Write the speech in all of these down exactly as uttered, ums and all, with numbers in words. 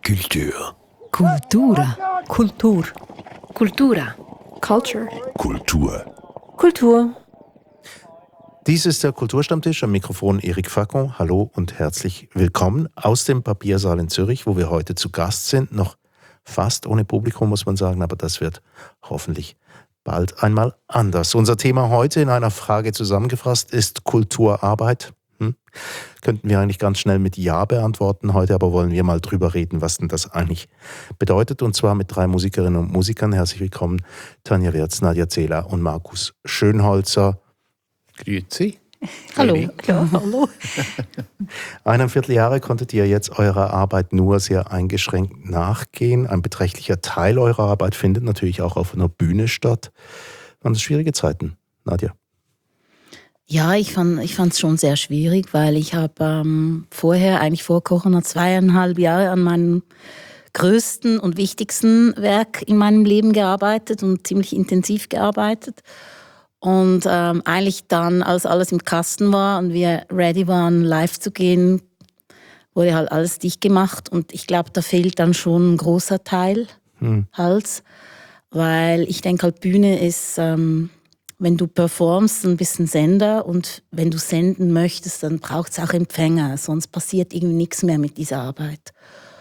Kultur. Kultura. Kultur. Kultura. Culture. Kultur. Kultur. Dies ist der Kulturstammtisch, am Mikrofon Eric Facon. Hallo und herzlich willkommen aus dem Papiersaal in Zürich, wo wir heute zu Gast sind. Noch fast ohne Publikum, muss man sagen, aber das wird hoffentlich bald einmal anders. Unser Thema heute in einer Frage zusammengefasst ist Kulturarbeit. Hm? Könnten wir eigentlich ganz schnell mit Ja beantworten. Heute aber wollen wir mal drüber reden, was denn das eigentlich bedeutet. Und zwar mit drei Musikerinnen und Musikern. Herzlich willkommen, Tanja Wirz, Nadja Zehler und Markus Schönholzer. Grüezi. Hallo. Ja, hallo. Eineinviertel Jahre konntet ihr jetzt eurer Arbeit nur sehr eingeschränkt nachgehen. Ein beträchtlicher Teil eurer Arbeit findet natürlich auch auf einer Bühne statt. Waren das schwierige Zeiten, Nadja? Ja, ich fand ich fand's schon sehr schwierig, weil ich habe ähm, vorher, eigentlich vor Corona, zweieinhalb Jahre an meinem größten und wichtigsten Werk in meinem Leben gearbeitet und ziemlich intensiv gearbeitet. Und ähm, eigentlich dann, als alles im Kasten war und wir ready waren, live zu gehen, wurde halt alles dicht gemacht. Und ich glaube, da fehlt dann schon ein großer Teil, hm. halt. Weil ich denke halt, Bühne ist, ähm, wenn du performst, ein bisschen Sender. Und wenn du senden möchtest, dann braucht es auch Empfänger. Sonst passiert irgendwie nichts mehr mit dieser Arbeit.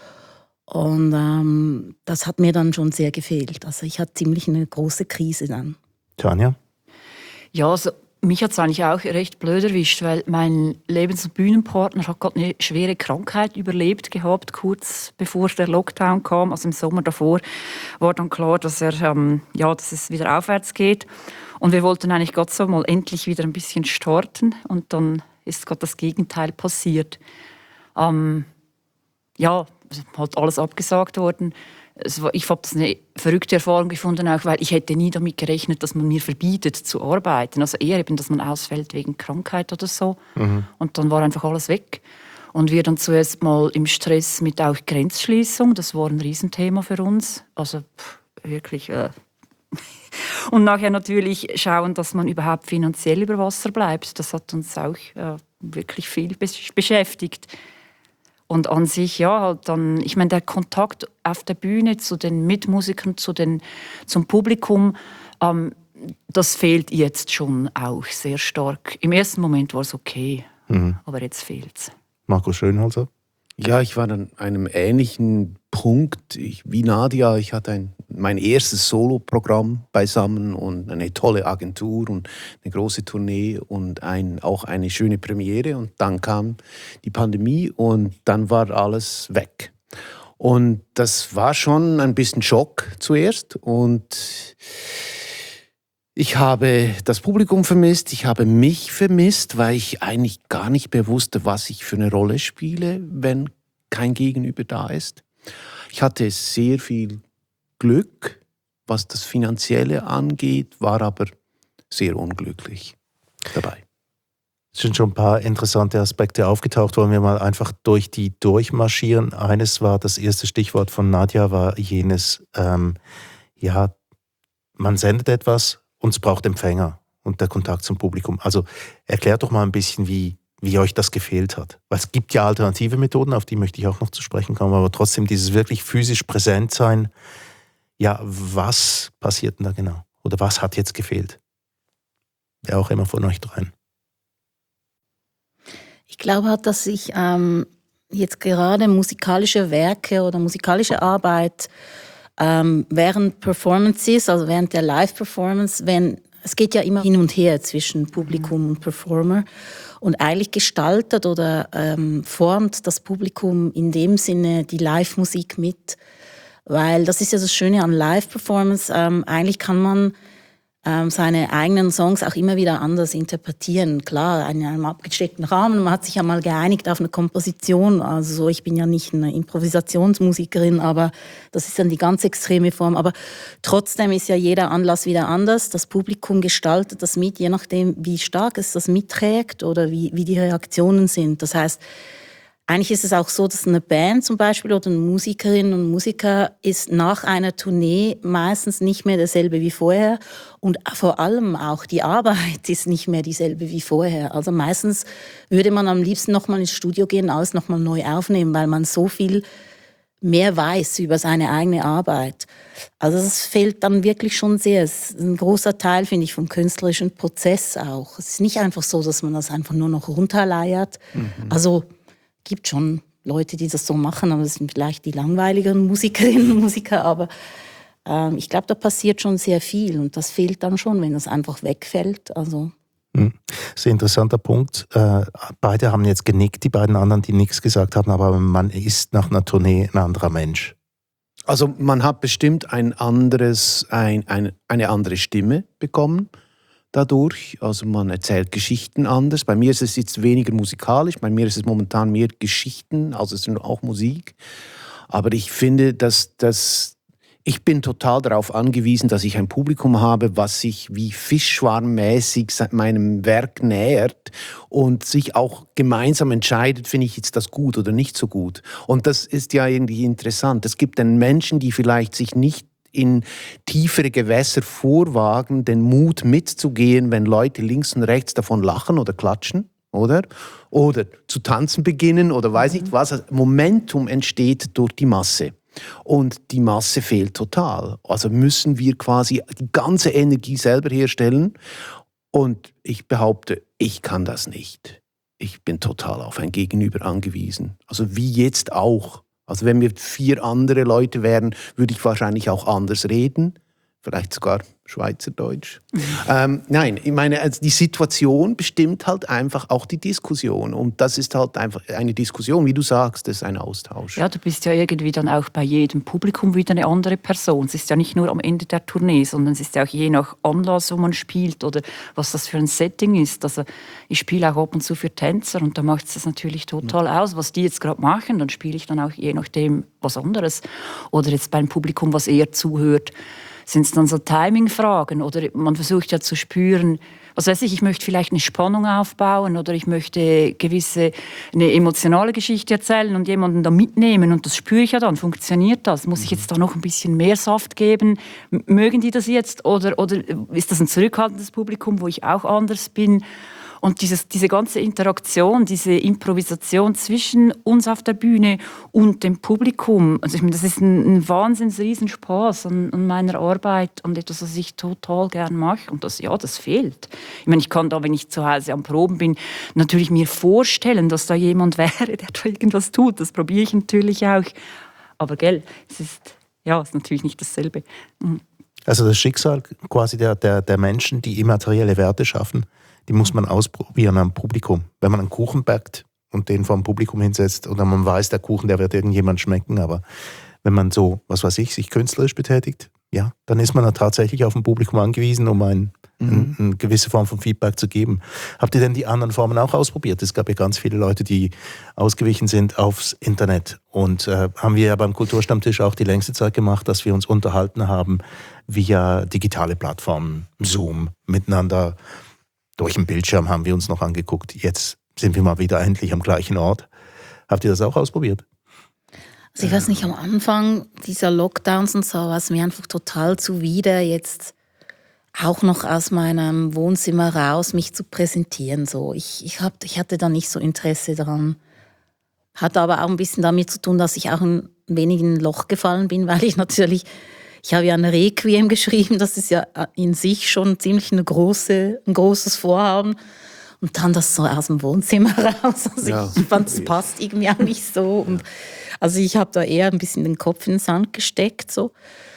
Und ähm, das hat mir dann schon sehr gefehlt. Also ich hatte ziemlich eine große Krise dann. Tanja? Ja, also mich hat es eigentlich auch recht blöd erwischt, weil mein Lebens- und Bühnenpartner hat gerade eine schwere Krankheit überlebt gehabt, kurz bevor der Lockdown kam. Also im Sommer davor war dann klar, dass, er, ähm, ja, dass es wieder aufwärts geht. Und wir wollten eigentlich gerade so mal endlich wieder ein bisschen starten. Und dann ist gerade das Gegenteil passiert. Ähm, ja, es hat alles abgesagt worden. Es war, ich habe das eine verrückte Erfahrung gefunden, auch weil ich hätte nie damit gerechnet, dass man mir verbietet zu arbeiten. Also eher eben, dass man ausfällt wegen Krankheit oder so. Mhm. Und dann war einfach alles weg. Und wir dann zuerst mal im Stress mit auch Grenzschließung. Das war ein Riesenthema für uns. Also pff, wirklich. Äh. Und nachher natürlich schauen, dass man überhaupt finanziell über Wasser bleibt. Das hat uns auch äh, wirklich viel besch- beschäftigt. Und an sich, ja, halt dann, ich meine, der Kontakt auf der Bühne zu den Mitmusikern, zu den, zum Publikum, ähm, das fehlt jetzt schon auch sehr stark. Im ersten Moment war es okay, mhm. aber jetzt fehlt es. Markus Schönholzer? Ja, ich war an einem ähnlichen Punkt ich, wie Nadja. Ich hatte ein, mein erstes Soloprogramm beisammen und eine tolle Agentur und eine große Tournee und ein, auch eine schöne Premiere. Und dann kam die Pandemie und dann war alles weg. Und das war schon ein bisschen Schock zuerst. Und ich habe das Publikum vermisst, ich habe mich vermisst, weil ich eigentlich gar nicht mehr wusste, was ich für eine Rolle spiele, wenn kein Gegenüber da ist. Ich hatte sehr viel Glück, was das Finanzielle angeht, war aber sehr unglücklich dabei. Es sind schon ein paar interessante Aspekte aufgetaucht. Wollen wir mal einfach durch die durchmarschieren. Eines war, das erste Stichwort von Nadja war jenes, ähm, ja, man sendet etwas, und es braucht Empfänger und der Kontakt zum Publikum. Also erklärt doch mal ein bisschen, wie, wie euch das gefehlt hat. Weil es gibt ja alternative Methoden, auf die möchte ich auch noch zu sprechen kommen, aber trotzdem dieses wirklich physisch präsent sein. Ja, was passiert denn da genau? Oder was hat jetzt gefehlt? Wer auch immer von euch dreien. Ich glaube halt, dass ich ähm, jetzt gerade musikalische Werke oder musikalische Arbeit Ähm, während Performances, also während der Live-Performance, wenn, es geht ja immer hin und her zwischen Publikum mhm. und Performer und eigentlich gestaltet oder ähm, formt das Publikum in dem Sinne die Live-Musik mit, weil das ist ja das Schöne an Live-Performance, ähm, eigentlich kann man ähm, seine eigenen Songs auch immer wieder anders interpretieren. Klar, in einem abgesteckten Rahmen, man hat sich ja mal geeinigt auf eine Komposition, also so, ich bin ja nicht eine Improvisationsmusikerin, aber das ist dann die ganz extreme Form, aber trotzdem ist ja jeder Anlass wieder anders, das Publikum gestaltet das mit, je nachdem, wie stark es das mitträgt oder wie, wie die Reaktionen sind. Das heißt, eigentlich ist es auch so, dass eine Band zum Beispiel oder eine Musikerin und Musiker ist nach einer Tournee meistens nicht mehr dasselbe wie vorher und vor allem auch die Arbeit ist nicht mehr dieselbe wie vorher. Also meistens würde man am liebsten nochmal ins Studio gehen, alles nochmal neu aufnehmen, weil man so viel mehr weiß über seine eigene Arbeit. Also das fehlt dann wirklich schon sehr. Es ist ein großer Teil, finde ich, vom künstlerischen Prozess auch. Es ist nicht einfach so, dass man das einfach nur noch runterleiert. Mhm. Also gibt schon Leute, die das so machen, aber das sind vielleicht die langweiligeren Musikerinnen und Musiker. Aber ähm, ich glaube, da passiert schon sehr viel und das fehlt dann schon, wenn das einfach wegfällt. Also Sehr interessanter Punkt. Äh, beide haben jetzt genickt, die beiden anderen, die nichts gesagt haben, aber man ist nach einer Tournee ein anderer Mensch. Also man hat bestimmt ein anderes, ein, ein, eine andere Stimme bekommen dadurch. Also man erzählt Geschichten anders. Bei mir ist es jetzt weniger musikalisch, bei mir ist es momentan mehr Geschichten, also es ist auch Musik. Aber ich finde, dass das Ich bin total darauf angewiesen, dass ich ein Publikum habe, was sich wie fischschwarmmäßig meinem Werk nähert und sich auch gemeinsam entscheidet, finde ich jetzt das gut oder nicht so gut. Und das ist ja irgendwie interessant. Es gibt dann Menschen, die vielleicht sich nicht in tiefere Gewässer vorwagen, den Mut mitzugehen, wenn Leute links und rechts davon lachen oder klatschen, oder? Oder zu tanzen beginnen oder weiß nicht was. Momentum entsteht durch die Masse. Und die Masse fehlt total. Also müssen wir quasi die ganze Energie selber herstellen. Und ich behaupte, ich kann das nicht. Ich bin total auf ein Gegenüber angewiesen. Also wie jetzt auch. Also wenn wir vier andere Leute wären, würde ich wahrscheinlich auch anders reden. Vielleicht sogar Schweizerdeutsch. Mhm. Ähm, nein, ich meine, also die Situation bestimmt halt einfach auch die Diskussion. Und das ist halt einfach eine Diskussion, wie du sagst, das ist ein Austausch. Ja, du bist ja irgendwie dann auch bei jedem Publikum wieder eine andere Person. Es ist ja nicht nur am Ende der Tournee, sondern es ist ja auch je nach Anlass, wo man spielt oder was das für ein Setting ist. Also ich spiele auch ab und zu für Tänzer und da macht es das natürlich total mhm. aus, was die jetzt gerade machen. Dann spiele ich dann auch je nachdem was anderes. Oder jetzt beim Publikum, was eher zuhört, sind es dann so Timing-Fragen oder man versucht ja zu spüren, was weiß ich, ich möchte vielleicht eine Spannung aufbauen oder ich möchte gewisse, eine emotionale Geschichte erzählen und jemanden da mitnehmen und das spüre ich ja dann, funktioniert das? Muss ich jetzt da noch ein bisschen mehr Saft geben? M- mögen die das jetzt oder, oder ist das ein zurückhaltendes Publikum, wo ich auch anders bin? Und dieses, diese ganze Interaktion, diese Improvisation zwischen uns auf der Bühne und dem Publikum, also ich meine, das ist ein, ein wahnsinns Riesenspaß an, an meiner Arbeit und etwas, was ich total gern mache. Und das, ja, das fehlt. Ich meine, ich kann da, wenn ich zu Hause am Proben bin, natürlich mir vorstellen, dass da jemand wäre, der da irgendwas tut. Das probiere ich natürlich auch. Aber gell, es ist, ja, es ist natürlich nicht dasselbe. Mhm. Also das Schicksal quasi der, der, der Menschen, die immaterielle Werte schaffen, die muss man ausprobieren am Publikum. Wenn man einen Kuchen backt und den vor dem Publikum hinsetzt oder man weiß, der Kuchen, der wird irgendjemand schmecken, aber wenn man so, was weiß ich, sich künstlerisch betätigt, ja, dann ist man dann tatsächlich auf ein Publikum angewiesen, um ein, mhm. ein, eine gewisse Form von Feedback zu geben. Habt ihr denn die anderen Formen auch ausprobiert? Es gab ja ganz viele Leute, die ausgewichen sind aufs Internet und äh, haben wir ja beim Kulturstammtisch auch die längste Zeit gemacht, dass wir uns unterhalten haben via digitale Plattformen, Zoom, miteinander. Durch den Bildschirm haben wir uns noch angeguckt. Jetzt sind wir mal wieder endlich am gleichen Ort. Habt ihr das auch ausprobiert? Also ich weiß nicht, am Anfang dieser Lockdowns und so war es mir einfach total zuwider, jetzt auch noch aus meinem Wohnzimmer raus mich zu präsentieren. So. Ich, ich, hab, ich hatte da nicht so Interesse daran. Hatte aber auch ein bisschen damit zu tun, dass ich auch ein wenig in ein Loch gefallen bin, weil ich natürlich... Ich habe ja ein Requiem geschrieben, das ist ja in sich schon ziemlich eine große, ein großes Vorhaben. Und dann das so aus dem Wohnzimmer raus. Also ja. Ich fand, es passt irgendwie auch nicht so. Und also ich habe da eher ein bisschen den Kopf in den Sand gesteckt. So.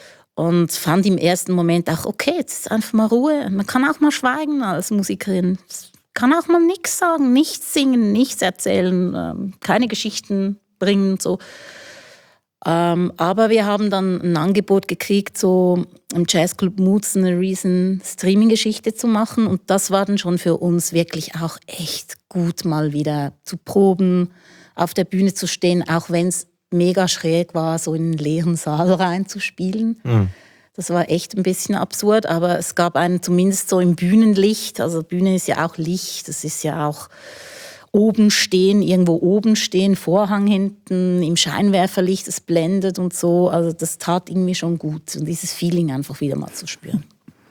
Und fand im ersten Moment auch, okay, jetzt ist einfach mal Ruhe. Man kann auch mal schweigen als Musikerin. Kann auch mal nichts sagen, nichts singen, nichts erzählen, keine Geschichten bringen und so. Ähm, aber wir haben dann ein Angebot gekriegt, so im Jazzclub Moods eine riesen Streaming-Geschichte zu machen. Und das war dann schon für uns wirklich auch echt gut, mal wieder zu proben, auf der Bühne zu stehen, auch wenn es mega schräg war, so in einen leeren Saal reinzuspielen. Mhm. Das war echt ein bisschen absurd, aber es gab einen zumindest so im Bühnenlicht. Also Bühne ist ja auch Licht, das ist ja auch... oben stehen, irgendwo oben stehen, Vorhang hinten, im Scheinwerferlicht, es blendet und so. Also das tat irgendwie schon gut, und dieses Feeling einfach wieder mal zu spüren.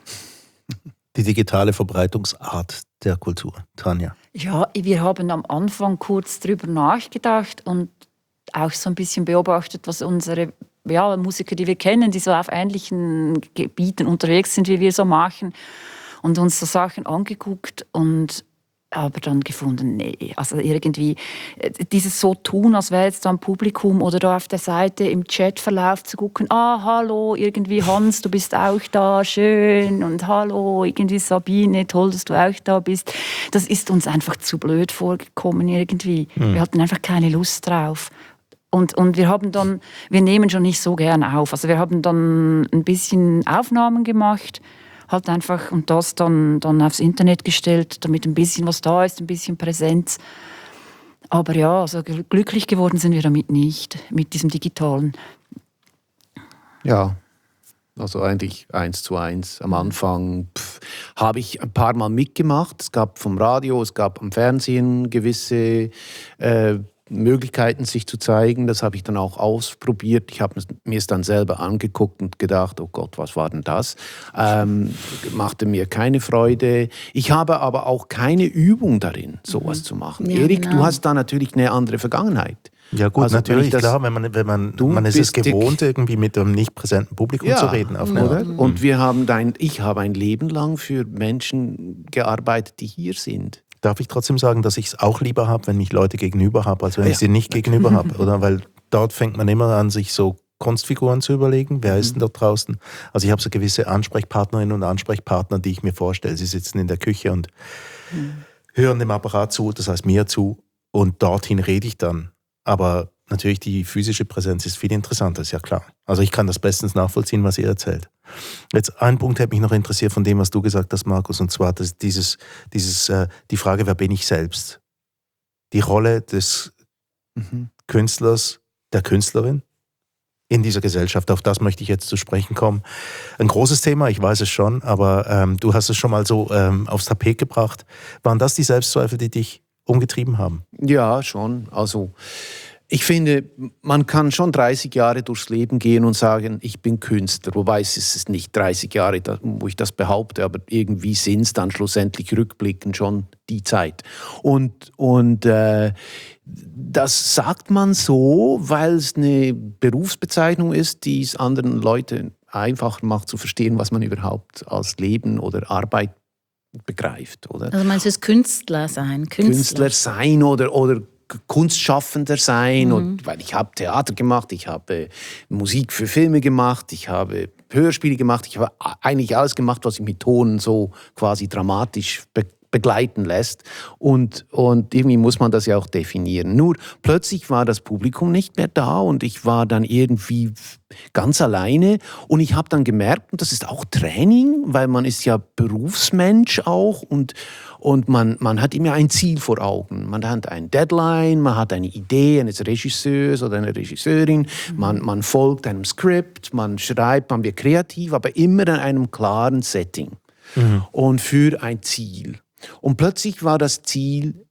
Die digitale Verbreitungsart der Kultur. Tanja? Ja, wir haben am Anfang kurz drüber nachgedacht und auch so ein bisschen beobachtet, was unsere ja, Musiker, die wir kennen, die so auf ähnlichen Gebieten unterwegs sind, wie wir so machen, und uns so Sachen angeguckt und aber dann gefunden, nee, also irgendwie dieses so tun, als wäre jetzt da ein Publikum oder da auf der Seite im Chatverlauf zu gucken, ah, hallo, irgendwie Hans, du bist auch da, schön, und hallo, irgendwie Sabine, toll, dass du auch da bist. Das ist uns einfach zu blöd vorgekommen irgendwie. Mhm. Wir hatten einfach keine Lust drauf. Und, und wir haben dann, wir nehmen schon nicht so gern auf. Also wir haben dann ein bisschen Aufnahmen gemacht, halt einfach und das dann, dann aufs Internet gestellt, damit ein bisschen was da ist, ein bisschen Präsenz. Aber ja, also glücklich geworden sind wir damit nicht, mit diesem Digitalen. Ja, also eigentlich eins zu eins. Am Anfang habe ich ein paar Mal mitgemacht. Es gab vom Radio, es gab am Fernsehen gewisse äh, Möglichkeiten, sich zu zeigen. Das habe ich dann auch ausprobiert. Ich habe mir es dann selber angeguckt und gedacht, oh Gott, was war denn das? Ähm, machte mir keine Freude. Ich habe aber auch keine Übung darin, sowas mhm. zu machen. Ja, Erik, genau. Du hast da natürlich eine andere Vergangenheit. Ja gut, also, natürlich, das, klar, wenn man, wenn man, man ist es gewohnt, irgendwie mit einem nicht präsenten Publikum ja, zu reden. Auf eine Art. Und wir haben dein, ich habe ein Leben lang für Menschen gearbeitet, die hier sind. Darf ich trotzdem sagen, dass ich es auch lieber habe, wenn ich Leute gegenüber habe, als wenn ja. ich sie nicht gegenüber habe, oder? Weil dort fängt man immer an, sich so Kunstfiguren zu überlegen. Wer ist denn dort draußen? Also ich habe so gewisse Ansprechpartnerinnen und Ansprechpartner, die ich mir vorstelle. Sie sitzen in der Küche und mhm. hören dem Apparat zu, das heißt mir zu, und dorthin rede ich dann. Aber natürlich die physische Präsenz ist viel interessanter, ist ja klar. Also ich kann das bestens nachvollziehen, was ihr erzählt. Jetzt ein Punkt hätte mich noch interessiert von dem, was du gesagt hast, Markus, und zwar das, dieses, dieses, äh, die Frage, wer bin ich selbst? Die Rolle des mhm. Künstlers, der Künstlerin in dieser Gesellschaft, auf das möchte ich jetzt zu sprechen kommen. Ein großes Thema, ich weiß es schon, aber ähm, du hast es schon mal so ähm, aufs Tapet gebracht. Waren das die Selbstzweifel, die dich umgetrieben haben? Ja, schon. Also ich finde, man kann schon dreißig Jahre durchs Leben gehen und sagen, ich bin Künstler. Wobei es ist nicht dreißig Jahre, wo ich das behaupte, aber irgendwie sind es dann schlussendlich rückblickend schon die Zeit. Und, und äh, das sagt man so, weil es eine Berufsbezeichnung ist, die es anderen Leuten einfacher macht zu verstehen, was man überhaupt als Leben oder Arbeit begreift. Oder? Also meinst du es Künstler sein? Künstler, Künstler sein oder, oder Kunstschaffender sein, mhm. und weil ich habe Theater gemacht, ich habe Musik für Filme gemacht, ich habe Hörspiele gemacht, ich habe eigentlich alles gemacht, was sich mit Tonen so quasi dramatisch be- begleiten lässt, und, und irgendwie muss man das ja auch definieren. Nur plötzlich war das Publikum nicht mehr da und ich war dann irgendwie ganz alleine, und ich habe dann gemerkt, und das ist auch Training, weil man ist ja Berufsmensch auch, und Und man, man hat immer ein Ziel vor Augen. Man hat ein Deadline, man hat eine Idee eines Regisseurs oder einer Regisseurin, mhm. man, man folgt einem Skript, man schreibt, man wird kreativ, aber immer in einem klaren Setting mhm. und für ein Ziel. Und plötzlich war das Ziel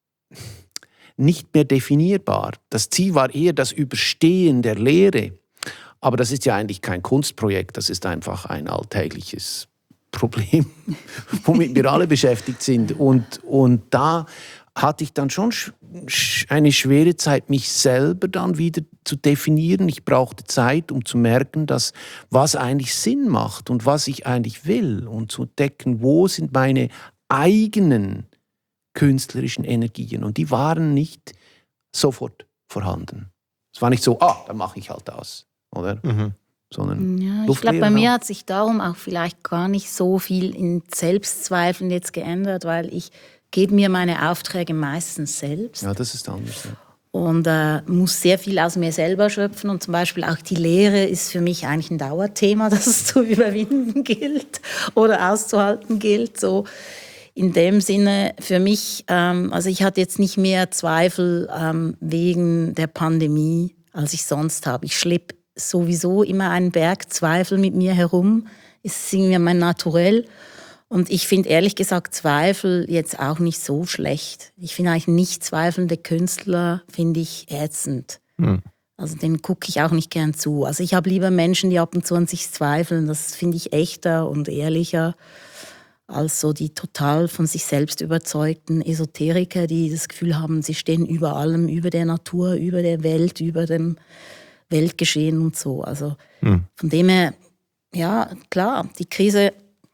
nicht mehr definierbar. Das Ziel war eher das Überstehen der Lehre. Aber das ist ja eigentlich kein Kunstprojekt, das ist einfach ein alltägliches Problem, womit wir alle beschäftigt sind. Und, und da hatte ich dann schon eine schwere Zeit, mich selber dann wieder zu definieren. Ich brauchte Zeit, um zu merken, dass, was eigentlich Sinn macht und was ich eigentlich will, und zu entdecken, wo sind meine eigenen künstlerischen Energien. Und die waren nicht sofort vorhanden. Es war nicht so, ah, dann mache ich halt das, oder? Mhm. Sondern ja, ich glaube, bei mir hat sich darum auch vielleicht gar nicht so viel in Selbstzweifeln jetzt geändert, weil ich gebe mir meine Aufträge meistens selbst. Ja, das ist anders. Ja. Und äh, muss sehr viel aus mir selber schöpfen, und zum Beispiel auch die Lehre ist für mich eigentlich ein Dauerthema, das es zu überwinden gilt oder auszuhalten gilt. So in dem Sinne für mich, ähm, also ich hatte jetzt nicht mehr Zweifel ähm, wegen der Pandemie, als ich sonst habe. Ich schleppe sowieso immer einen Berg Zweifel mit mir herum. Ist irgendwie mein Naturell. Und ich finde ehrlich gesagt Zweifel jetzt auch nicht so schlecht. Ich finde eigentlich nicht zweifelnde Künstler, finde ich ätzend. Hm. Also den gucke ich auch nicht gern zu. Also ich habe lieber Menschen, die ab und zu an sich zweifeln. Das finde ich echter und ehrlicher. als so die total von sich selbst überzeugten Esoteriker, die das Gefühl haben, sie stehen über allem, über der Natur, über der Welt, über dem Weltgeschehen und so. Also mhm. von dem her, ja, klar, die Krise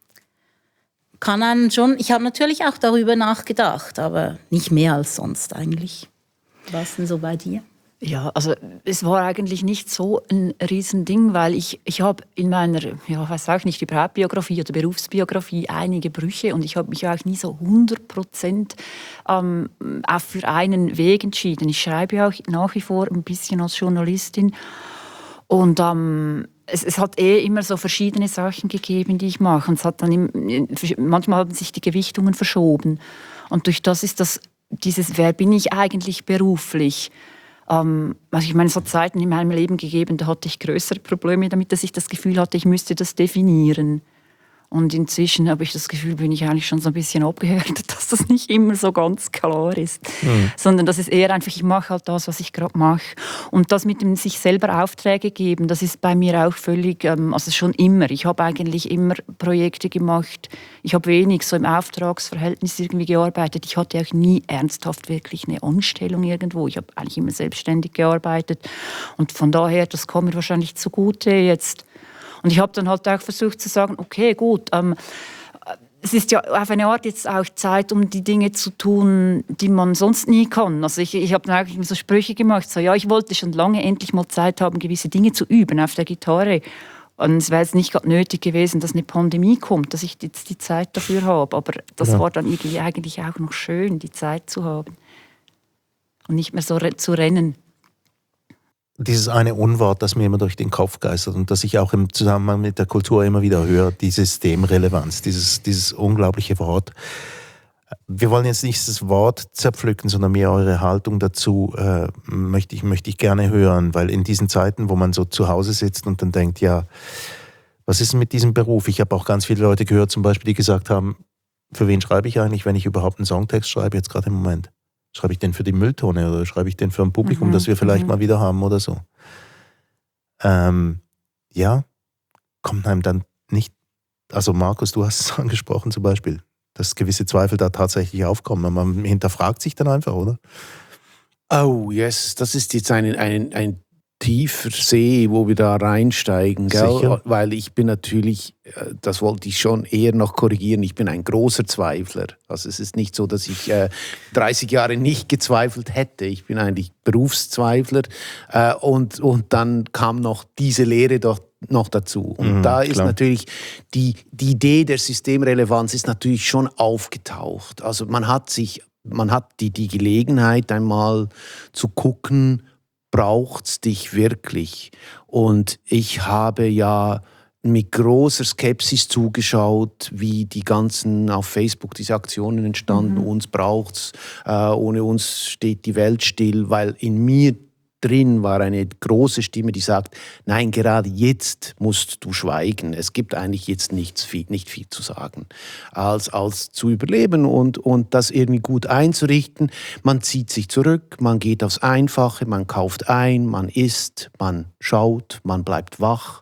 kann einen schon, ich habe natürlich auch darüber nachgedacht, aber nicht mehr als sonst eigentlich. Was denn so bei dir? Ja, also es war eigentlich nicht so ein Riesending, weil ich, ich habe in meiner, ja, weiß auch nicht, überhaupt Biografie oder Berufsbiografie einige Brüche und ich habe mich auch nie so hundert Prozent ähm, auch für einen Weg entschieden. Ich schreibe auch nach wie vor ein bisschen als Journalistin und ähm, es, es hat eh immer so verschiedene Sachen gegeben, die ich mache und es hat dann im, manchmal haben sich die Gewichtungen verschoben und durch das ist das, dieses, wer bin ich eigentlich beruflich? Ähm, also ich meine, es hat Zeiten in meinem Leben gegeben, da hatte ich größere Probleme damit, dass ich das Gefühl hatte, ich müsste das definieren. Und inzwischen habe ich das Gefühl, bin ich eigentlich schon so ein bisschen abgehärtet, dass das nicht immer so ganz klar ist. Mhm. Sondern das ist eher einfach, ich mache halt das, was ich gerade mache. Und das mit dem sich selber Aufträge geben, das ist bei mir auch völlig, ähm, also schon immer. Ich habe eigentlich immer Projekte gemacht. Ich habe wenig so im Auftragsverhältnis irgendwie gearbeitet. Ich hatte auch nie ernsthaft wirklich eine Anstellung irgendwo. Ich habe eigentlich immer selbstständig gearbeitet. Und von daher, das kommt mir wahrscheinlich zugute jetzt. Und ich habe dann halt auch versucht zu sagen, okay, gut, ähm, es ist ja auf eine Art jetzt auch Zeit, um die Dinge zu tun, die man sonst nie kann. Also ich, ich habe dann eigentlich so Sprüche gemacht, so, ja, ich wollte schon lange endlich mal Zeit haben, gewisse Dinge zu üben auf der Gitarre. Und es wäre jetzt nicht gerade nötig gewesen, dass eine Pandemie kommt, dass ich jetzt die Zeit dafür habe. Aber das ja. war dann irgendwie eigentlich auch noch schön, die Zeit zu haben. Und nicht mehr so re- zu rennen. Dieses eine Unwort, das mir immer durch den Kopf geistert und das ich auch im Zusammenhang mit der Kultur immer wieder höre, die Systemrelevanz, dieses, dieses unglaubliche Wort. Wir wollen jetzt nicht das Wort zerpflücken, sondern mehr eure Haltung dazu äh, möchte ich, möchte ich gerne hören, weil in diesen Zeiten, wo man so zu Hause sitzt und dann denkt, ja, was ist denn mit diesem Beruf? Ich habe auch ganz viele Leute gehört, zum Beispiel, die gesagt haben, für wen schreibe ich eigentlich, wenn ich überhaupt einen Songtext schreibe, jetzt gerade im Moment? Schreibe ich den für die Mülltonne oder schreibe ich den für ein Publikum, mhm, das wir vielleicht mhm. mal wieder haben oder so? Ähm, ja, kommt einem dann nicht, also Markus, du hast es angesprochen zum Beispiel, dass gewisse Zweifel da tatsächlich aufkommen. Man hinterfragt sich dann einfach, oder? Oh, yes, das ist jetzt ein, ein, ein tiefer See, wo wir da reinsteigen, gell? Sicher. Weil ich bin natürlich, das wollte ich schon eher noch korrigieren, ich bin ein großer Zweifler. Also es ist nicht so, dass ich äh, dreißig Jahre nicht gezweifelt hätte. Ich bin eigentlich Berufszweifler äh, und, und dann kam noch diese Lehre doch noch dazu. Und mhm, da ist klar. natürlich die, die Idee der Systemrelevanz ist natürlich schon aufgetaucht. Also man hat sich, man hat die, die Gelegenheit einmal zu gucken, braucht's dich wirklich? Und ich habe ja mit großer Skepsis zugeschaut, wie die ganzen auf Facebook diese Aktionen entstanden. Mhm. Uns braucht's, äh, ohne uns steht die Welt still, weil in mir drin war eine große Stimme, die sagt, nein, gerade jetzt musst du schweigen. Es gibt eigentlich jetzt nichts viel, nicht viel zu sagen, als, als zu überleben und, und das irgendwie gut einzurichten. Man zieht sich zurück, man geht aufs Einfache, man kauft ein, man isst, man schaut, man bleibt wach,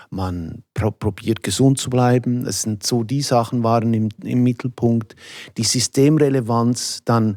man pro- probiert gesund zu bleiben. Es sind so, die Sachen waren im, im Mittelpunkt. Die Systemrelevanz dann.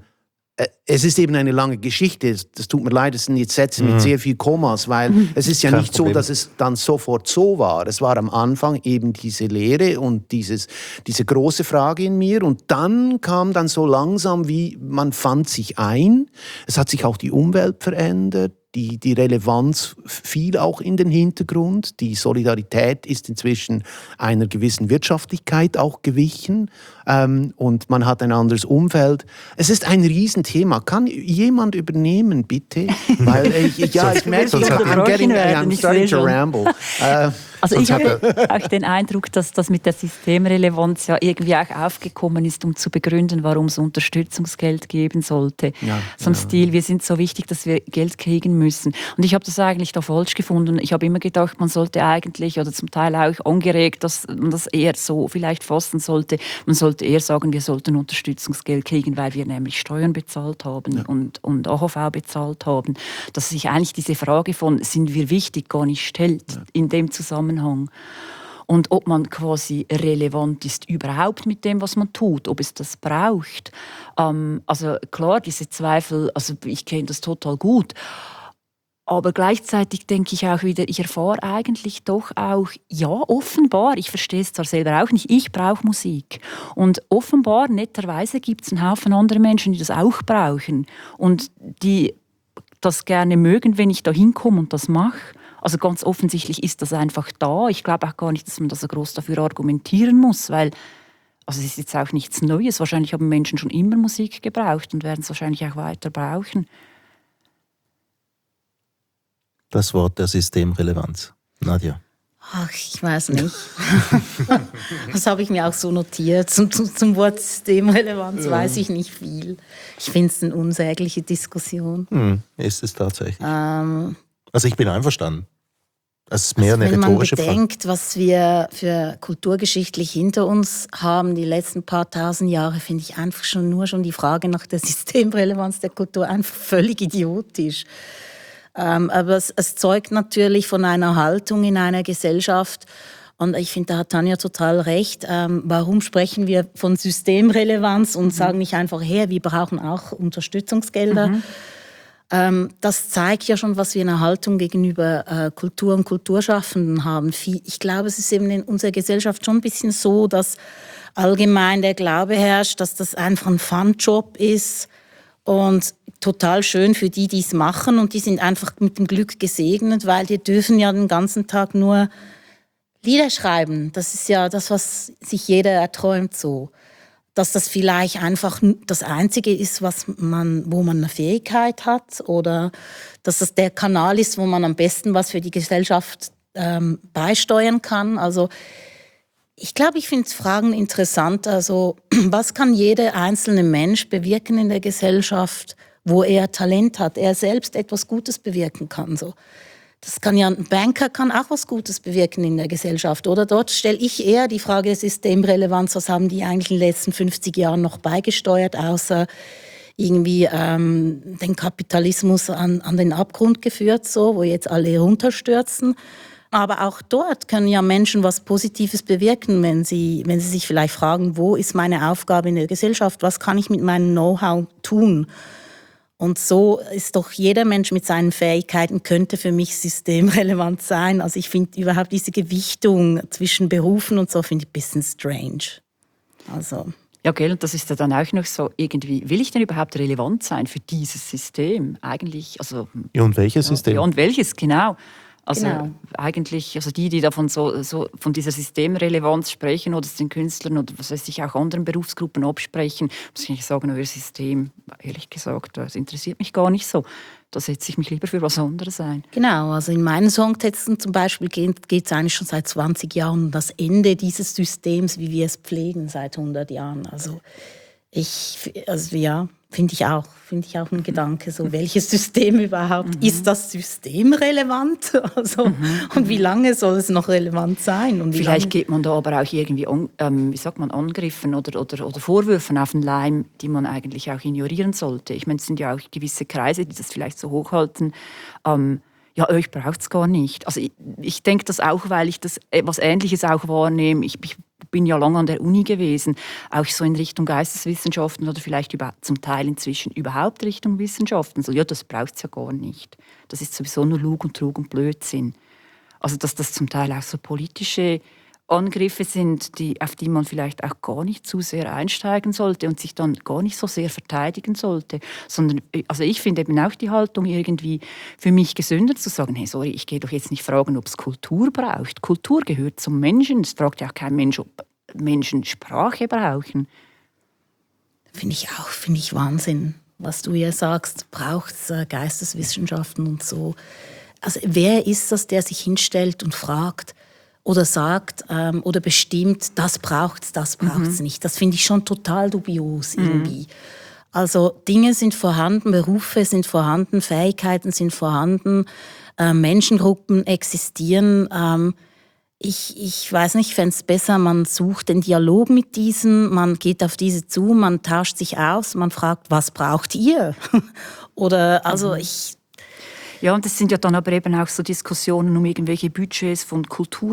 Es ist eben eine lange Geschichte, das tut mir leid, es sind jetzt Sätze mit sehr viel Kommas, weil es ist ja Kein nicht Problem. so, dass es dann sofort so war. Es war am Anfang eben diese Lehre und dieses, diese große Frage in mir und dann kam dann so langsam, wie man fand sich ein. Es hat sich auch die Umwelt verändert. Die, die Relevanz fiel auch in den Hintergrund. Die Solidarität ist inzwischen einer gewissen Wirtschaftlichkeit auch gewichen. Ähm, und man hat ein anderes Umfeld. Es ist ein Riesenthema. Kann jemand übernehmen, bitte? Weil ich, ich, ja, ich merke, ich, I'm, getting, I'm starting to ramble. Äh, Also ich habe auch den Eindruck, dass das mit der Systemrelevanz ja irgendwie auch aufgekommen ist, um zu begründen, warum es Unterstützungsgeld geben sollte. Ja, so im ja. Stil, wir sind so wichtig, dass wir Geld kriegen müssen. Und ich habe das eigentlich da falsch gefunden. Ich habe immer gedacht, man sollte eigentlich, oder zum Teil auch angeregt, dass man das eher so vielleicht fassen sollte. Man sollte eher sagen, wir sollten Unterstützungsgeld kriegen, weil wir nämlich Steuern bezahlt haben ja. und, und A H V bezahlt haben. Dass sich eigentlich diese Frage von, sind wir wichtig, gar nicht stellt ja. in dem Zusammenhang. Und ob man quasi relevant ist überhaupt mit dem, was man tut, ob es das braucht. Ähm, also klar, diese Zweifel, also ich kenne das total gut. Aber gleichzeitig denke ich auch wieder, ich erfahre eigentlich doch auch, ja, offenbar, ich verstehe es zwar selber auch nicht, ich brauche Musik. Und offenbar, netterweise, gibt es einen Haufen andere Menschen, die das auch brauchen. Und die das gerne mögen, wenn ich da hinkomme und das mache. Also ganz offensichtlich ist das einfach da. Ich glaube auch gar nicht, dass man da so groß dafür argumentieren muss, weil also es ist jetzt auch nichts Neues. Wahrscheinlich haben Menschen schon immer Musik gebraucht und werden es wahrscheinlich auch weiter brauchen. Das Wort der Systemrelevanz. Nadja. Ach, ich weiß nicht. Das habe ich mir auch so notiert. Zum, zum, zum Wort Systemrelevanz ja. weiß ich nicht viel. Ich finde es eine unsägliche Diskussion. Hm, ist es tatsächlich. Ähm, also ich bin einverstanden. Es ist mehr also eine rhetorische Frage. Wenn man bedenkt, was wir für kulturgeschichtlich hinter uns haben, die letzten paar tausend Jahre, finde ich einfach schon nur schon die Frage nach der Systemrelevanz der Kultur einfach völlig idiotisch. Ähm, aber es, es zeugt natürlich von einer Haltung in einer Gesellschaft. Und ich finde, da hat Tanja total recht. Ähm, warum sprechen wir von Systemrelevanz und mhm. sagen nicht einfach, hey, wir brauchen auch Unterstützungsgelder? Mhm. Ähm, das zeigt ja schon, was wir eine Haltung gegenüber äh, Kultur und Kulturschaffenden haben. Ich glaube, es ist eben in unserer Gesellschaft schon ein bisschen so, dass allgemein der Glaube herrscht, dass das einfach ein Fun-Job ist. Und total schön für die, die es machen. Und die sind einfach mit dem Glück gesegnet, weil die dürfen ja den ganzen Tag nur Lieder schreiben. Das ist ja das, was sich jeder erträumt so. Dass das vielleicht einfach das Einzige ist, was man, wo man eine Fähigkeit hat. Oder dass das der Kanal ist, wo man am besten was für die Gesellschaft ähm, beisteuern kann. Also ich glaube, ich finde Fragen interessant. Also, was kann jeder einzelne Mensch bewirken in der Gesellschaft, wo er Talent hat, er selbst etwas Gutes bewirken kann? So. Das kann ja, ein Banker kann auch was Gutes bewirken in der Gesellschaft. Oder dort stelle ich eher die Frage Systemrelevanz, was haben die eigentlich in den letzten fünfzig Jahren noch beigesteuert, außer irgendwie ähm, den Kapitalismus an, an den Abgrund geführt, so, wo jetzt alle runterstürzen. Aber auch dort können ja Menschen was Positives bewirken, wenn sie, wenn sie sich vielleicht fragen, wo ist meine Aufgabe in der Gesellschaft, was kann ich mit meinem Know-how tun? Und so ist doch jeder Mensch mit seinen Fähigkeiten könnte für mich systemrelevant sein. Also ich finde überhaupt diese Gewichtung zwischen Berufen und so finde ich ein bisschen strange. Also ja, okay, und das ist ja dann auch noch so irgendwie, will ich denn überhaupt relevant sein für dieses System? Eigentlich, also... Ja, und welches ja, System? Ja, und welches, genau. Also genau. eigentlich, also die, die davon so, so von dieser Systemrelevanz sprechen oder den Künstlern oder was weiß ich, auch anderen Berufsgruppen absprechen, muss ich sagen, euer System, ehrlich gesagt, das interessiert mich gar nicht so. Da setze ich mich lieber für was anderes ein. Genau, also in meinen Songtexten zum Beispiel geht es eigentlich schon seit zwanzig Jahren um das Ende dieses Systems, wie wir es pflegen, seit hundert Jahren. Also ich, also ja, finde ich auch, finde ich auch ein Gedanke, so welches System überhaupt, mhm. ist das System relevant? Also, mhm. und wie lange soll es noch relevant sein? Und vielleicht geht man da aber auch irgendwie, ähm, wie sagt man, Angriffen oder, oder, oder Vorwürfen auf den Leim, die man eigentlich auch ignorieren sollte. Ich meine, es sind ja auch gewisse Kreise, die das vielleicht so hochhalten. Ähm, ja, euch braucht es gar nicht. Also ich, ich denke das auch, weil ich das etwas Ähnliches auch wahrnehme. Ich, ich bin ja lange an der Uni gewesen, auch so in Richtung Geisteswissenschaften oder vielleicht über, zum Teil inzwischen überhaupt Richtung Wissenschaften. So, ja, das braucht es ja gar nicht. Das ist sowieso nur Lug und Trug und Blödsinn. Also dass das zum Teil auch so politische Angriffe sind, die, auf die man vielleicht auch gar nicht zu sehr einsteigen sollte und sich dann gar nicht so sehr verteidigen sollte. Sondern, also ich finde eben auch die Haltung irgendwie für mich gesünder zu sagen, hey, sorry, ich gehe doch jetzt nicht fragen, ob es Kultur braucht. Kultur gehört zum Menschen. Es fragt ja auch kein Mensch, ob Menschen Sprache brauchen. Finde ich auch, finde ich Wahnsinn, was du hier sagst, braucht es äh, Geisteswissenschaften und so. Also wer ist das, der sich hinstellt und fragt, oder sagt ähm, oder bestimmt, das braucht es, das braucht es mhm. nicht. Das finde ich schon total dubios irgendwie. Mhm. Also Dinge sind vorhanden, Berufe sind vorhanden, Fähigkeiten sind vorhanden, äh, Menschengruppen existieren. Ähm, ich, ich weiß nicht, ich fände es besser, man sucht den Dialog mit diesen, man geht auf diese zu, man tauscht sich aus, man fragt, was braucht ihr? Oder also mhm. ich... Ja, und das sind ja dann aber eben auch so Diskussionen um irgendwelche Budgets von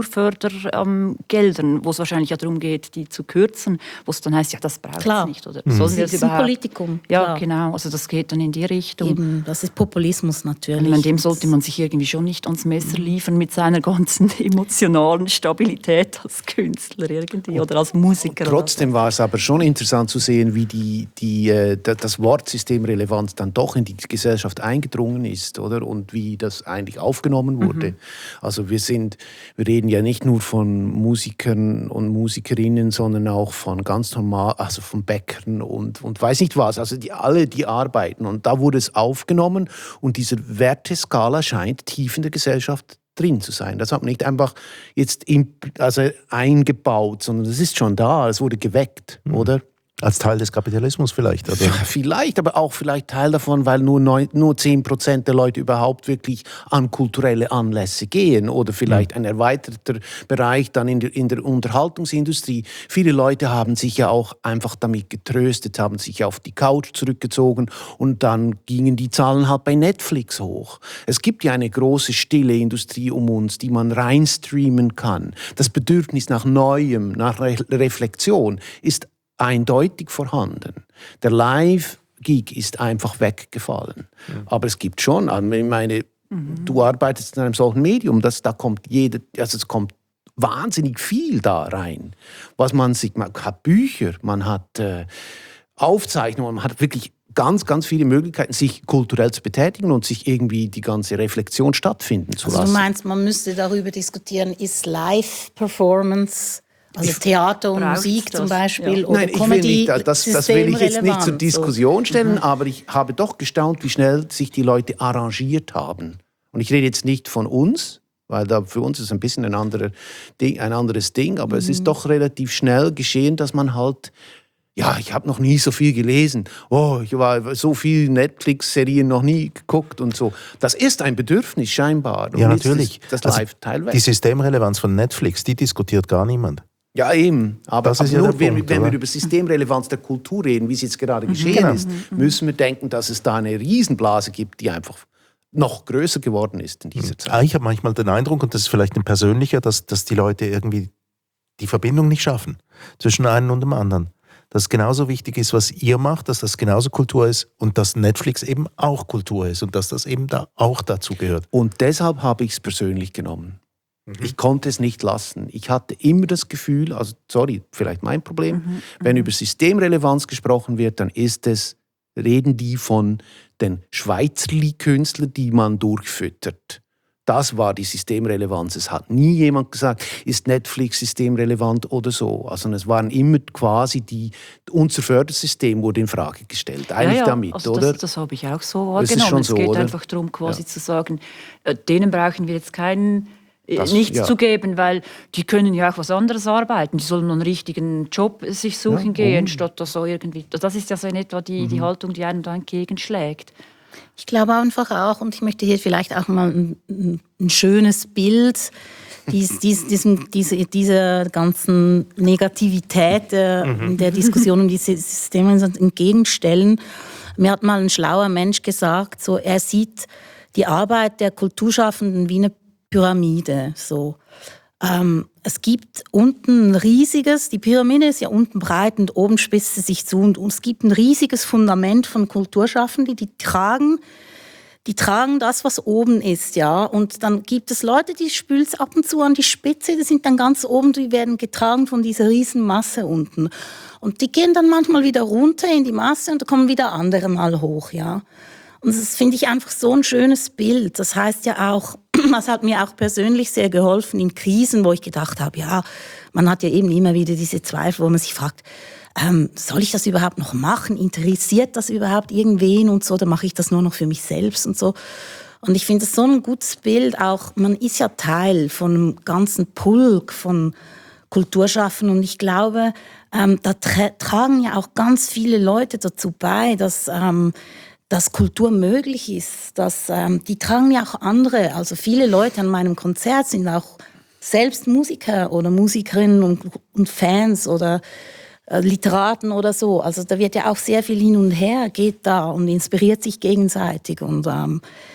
Kulturfördergeldern, ähm, wo es wahrscheinlich ja darum geht, die zu kürzen, wo es dann heißt, ja, das braucht es nicht. Oder mhm. sollen wir das es ist ein überhaupt? Politikum. Ja, klar. genau. Also das geht dann in die Richtung. Eben, das ist Populismus natürlich. Ich meine, dem sollte man sich irgendwie schon nicht ans Messer liefern mit seiner ganzen emotionalen Stabilität als Künstler irgendwie oder als Musiker. Trotzdem war es aber schon interessant zu sehen, wie die, die, das Wortsystem Relevanz dann doch in die Gesellschaft eingedrungen ist, oder? Und wie das eigentlich aufgenommen wurde. Mhm. Also wir sind, wir reden ja nicht nur von Musikern und Musikerinnen, sondern auch von ganz normal, also von Bäckern und, und weiß nicht was. Also die, alle, die arbeiten. Und da wurde es aufgenommen und diese Werteskala scheint tief in der Gesellschaft drin zu sein. Das hat man nicht einfach jetzt imp- also eingebaut, sondern das ist schon da, es wurde geweckt, mhm. oder? Als Teil des Kapitalismus vielleicht? Oder? Ja, vielleicht, aber auch vielleicht Teil davon, weil nur, neun, nur zehn Prozent der Leute überhaupt wirklich an kulturelle Anlässe gehen oder vielleicht mhm. ein erweiterter Bereich dann in der, in der Unterhaltungsindustrie. Viele Leute haben sich ja auch einfach damit getröstet, haben sich auf die Couch zurückgezogen und dann gingen die Zahlen halt bei Netflix hoch. Es gibt ja eine große stille Industrie um uns, die man reinstreamen kann. Das Bedürfnis nach Neuem, nach Re- Reflexion ist eindeutig vorhanden. Der Live-Gig ist einfach weggefallen. Mhm. Aber es gibt schon, ich meine, mhm. du arbeitest in einem solchen Medium, das, da kommt jede, also es kommt wahnsinnig viel da rein. Was man sieht, man hat Bücher, man hat äh, Aufzeichnungen, man hat wirklich ganz, ganz viele Möglichkeiten, sich kulturell zu betätigen und sich irgendwie die ganze Reflexion stattfinden zu also lassen. Du meinst, man müsste darüber diskutieren, ist Live-Performance, also Theater und Musik zum Beispiel, ja. oder Nein, Comedy, ich will nicht, das, das will ich jetzt nicht zur Diskussion stellen, so. aber ich habe doch gestaunt, wie schnell sich die Leute arrangiert haben. Und ich rede jetzt nicht von uns, weil da für uns ist ein bisschen ein, anderer Ding, ein anderes Ding, aber mhm. es ist doch relativ schnell geschehen, dass man halt, ja, ich habe noch nie so viel gelesen, oh, ich war so viel Netflix-Serien noch nie geguckt und so. Das ist ein Bedürfnis scheinbar. Und ja, natürlich. Das also Live-Teil weg. Die Systemrelevanz von Netflix, die diskutiert gar niemand. Ja, eben. Aber, aber ja nur wenn, Punkt, wenn wir über Systemrelevanz der Kultur reden, wie es jetzt gerade mhm. geschehen genau. ist, müssen wir denken, dass es da eine Riesenblase gibt, die einfach noch größer geworden ist in dieser Zeit. Ich habe manchmal den Eindruck, und das ist vielleicht ein persönlicher, dass, dass die Leute irgendwie die Verbindung nicht schaffen zwischen einem und dem anderen. Dass es genauso wichtig ist, was ihr macht, dass das genauso Kultur ist und dass Netflix eben auch Kultur ist und dass das eben da auch dazu gehört. Und deshalb habe ich es persönlich genommen. Ich konnte es nicht lassen. Ich hatte immer das Gefühl, also sorry, vielleicht mein Problem, mhm, wenn über Systemrelevanz gesprochen wird, dann ist es, reden die von den Schweizerli-Künstlern, die man durchfüttert. Das war die Systemrelevanz. Es hat nie jemand gesagt, ist Netflix systemrelevant oder so. Also es waren immer quasi die, unser Fördersystem wurde in Frage gestellt. Eigentlich ja, ja. damit, also oder? Das, das habe ich auch so wahrgenommen. Es so, geht oder? einfach darum, quasi ja. zu sagen, äh, denen brauchen wir jetzt keinen Das, nichts ja. zu geben, weil die können ja auch was anderes arbeiten. Die sollen einen richtigen Job sich suchen ja, gehen, statt das so irgendwie. Das ist ja so in etwa die, mhm. die Haltung, die einem da entgegenschlägt. Ich glaube einfach auch, und ich möchte hier vielleicht auch mal ein, ein schönes Bild dies, dies, diesem, diese, dieser ganzen Negativität der, mhm. der Diskussion um diese Systeme entgegenstellen. Mir hat mal ein schlauer Mensch gesagt, so, er sieht die Arbeit der Kulturschaffenden wie eine Pyramide. So. Ähm, es gibt unten ein riesiges, die Pyramide ist ja unten breit und oben spitzt sie sich zu. Und, und es gibt ein riesiges Fundament von Kulturschaffenden, die tragen, die tragen das, was oben ist. Ja. Und dann gibt es Leute, die spülen es ab und zu an die Spitze, die sind dann ganz oben, die werden getragen von dieser riesen Masse unten. Und die gehen dann manchmal wieder runter in die Masse und da kommen wieder andere mal hoch. Ja. Und das finde ich einfach so ein schönes Bild. Das heißt ja auch, das hat mir auch persönlich sehr geholfen in Krisen, wo ich gedacht habe, ja, man hat ja eben immer wieder diese Zweifel, wo man sich fragt, ähm, soll ich das überhaupt noch machen? Interessiert das überhaupt irgendwen und so? Oder mache ich das nur noch für mich selbst und so? Und ich finde das so ein gutes Bild. Auch man ist ja Teil von einem ganzen Pulk von Kulturschaffenden. Und ich glaube, ähm, da tra- tragen ja auch ganz viele Leute dazu bei, dass ähm, dass Kultur möglich ist, dass ähm, die tragen ja auch andere, also viele Leute an meinem Konzert sind auch selbst Musiker oder Musikerinnen und, und Fans oder äh, Literaten oder so. Also da wird ja auch sehr viel hin und her, geht da und inspiriert sich gegenseitig und ähm,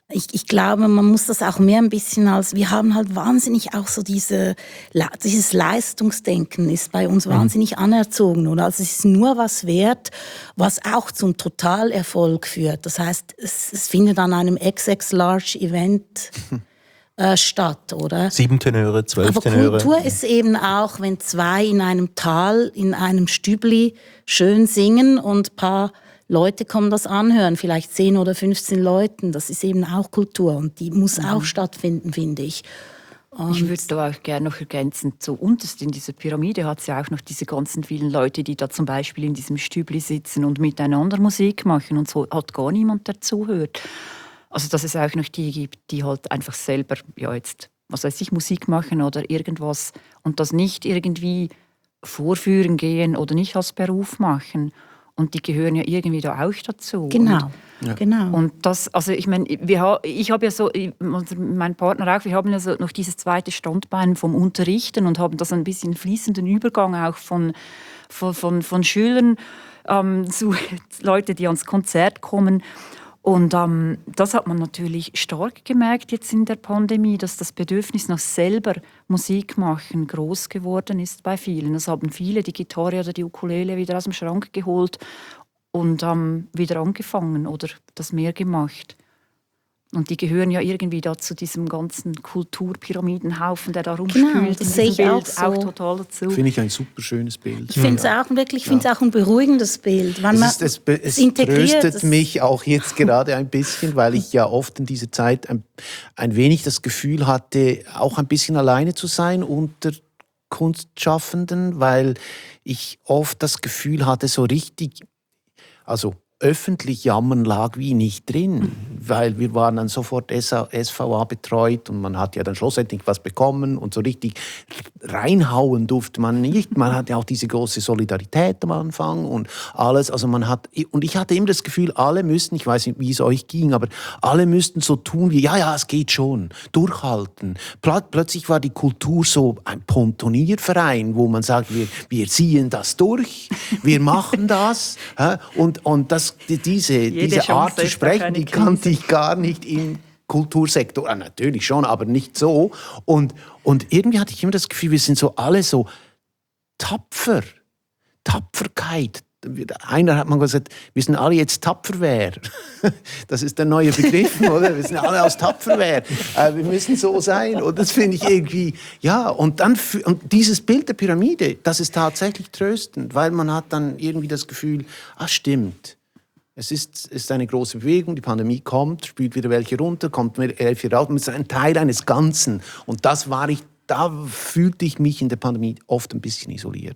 Ich, ich glaube, man muss das auch mehr ein bisschen als, wir haben halt wahnsinnig auch so diese, dieses Leistungsdenken ist bei uns wahnsinnig mhm. anerzogen. Oder? Also es ist nur was wert, was auch zum Totalerfolg führt. Das heißt, es, es findet an einem X X Large Event äh, statt, oder? Sieben Tenöre, zwölf Aber Tenöre. Kultur ist eben auch, wenn zwei in einem Tal, in einem Stübli schön singen und ein paar Leute kommen das anhören, vielleicht zehn oder fünfzehn Leuten. Das ist eben auch Kultur und die muss mhm. auch stattfinden, finde ich. Und ich würde da auch gerne noch ergänzen, so unterst in dieser Pyramide hat es ja auch noch diese ganzen vielen Leute, die da zum Beispiel in diesem Stübli sitzen und miteinander Musik machen und so hat gar niemand dazuhört. Also dass es auch noch die gibt, die halt einfach selber, ja jetzt, was weiß ich, Musik machen oder irgendwas und das nicht irgendwie vorführen gehen oder nicht als Beruf machen. Und die gehören ja irgendwie da auch dazu. Genau, und, ja. genau. Und das, also ich meine, wir, ich habe ja so, mein Partner auch, wir haben ja so noch dieses zweite Standbein vom Unterrichten und haben das ein bisschen fließenden Übergang auch von, von, von, von Schülern ähm, zu Leuten, die ans Konzert kommen. Und ähm, das hat man natürlich stark gemerkt jetzt in der Pandemie, dass das Bedürfnis nach selber Musik machen groß geworden ist bei vielen. Es haben viele die Gitarre oder die Ukulele wieder aus dem Schrank geholt und ähm, wieder angefangen oder das mehr gemacht. Und die gehören ja irgendwie da zu diesem ganzen Kulturpyramidenhaufen, der da rumspült. Genau, das sehe ich Bild auch so. Auch total dazu. Finde ich ein super schönes Bild. Ich finde es auch wirklich, ich finde es auch ein beruhigendes Bild. Wenn es man ist, es, es, es integriert, tröstet es mich auch jetzt gerade ein bisschen, weil ich ja oft in dieser Zeit ein, ein wenig das Gefühl hatte, auch ein bisschen alleine zu sein unter Kunstschaffenden, weil ich oft das Gefühl hatte, so richtig, also öffentlich jammern lag wie nicht drin, weil wir waren dann sofort S V A betreut und man hat ja dann schlussendlich was bekommen und so richtig reinhauen durfte man nicht. Man hat ja auch diese große Solidarität am Anfang und alles, also man hat, und ich hatte immer das Gefühl, alle müssten, ich weiß nicht, wie es euch ging, aber alle müssten so tun wie, ja, ja, es geht schon, durchhalten. Plötzlich war die Kultur so ein Pontonierverein, wo man sagt, wir, wir ziehen das durch, wir machen das, und, und das Diese, diese Art zu sprechen, die kannte ich gar nicht im Kultursektor. Ah, natürlich schon, aber nicht so. Und, und irgendwie hatte ich immer das Gefühl, wir sind so alle so tapfer. Tapferkeit. Einer hat mal gesagt, wir sind alle jetzt Tapferwehr. Das ist der neue Begriff, oder? Wir sind alle aus Tapferwehr. Wir müssen so sein. Und das finde ich irgendwie, ja. Und dann und dieses Bild der Pyramide, das ist tatsächlich tröstend, weil man hat dann irgendwie das Gefühl, ah, stimmt. Es ist, ist eine große Bewegung, die Pandemie kommt, spült wieder welche runter, kommt welche raus. Es ist ein Teil eines Ganzen. Und das war ich, da fühlte ich mich in der Pandemie oft ein bisschen isoliert.